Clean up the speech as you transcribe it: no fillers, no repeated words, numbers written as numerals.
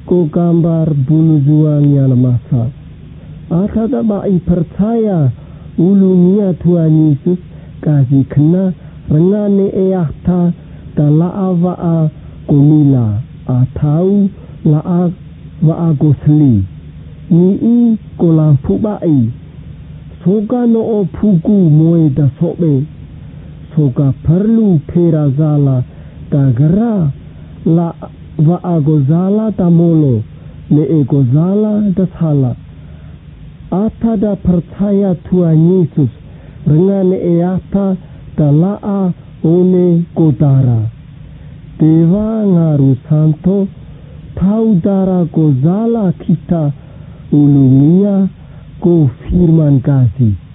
ko gambar bunujuannya masa. Atada bai percaya ulunia Tuhan Yesus kasih kena rengane eahta da laa va'a komila atau laa va'a gosli ni ko lampu bai soga no pugu moe da sobe soga perlu perazala da gera la va'a gozala da molo le gozala da sala. Atada percaya Tuhan Yesus rengane eata da laa one kodara Dewa ngaru santo tau dara gozala kita ulumia ko firman kasih.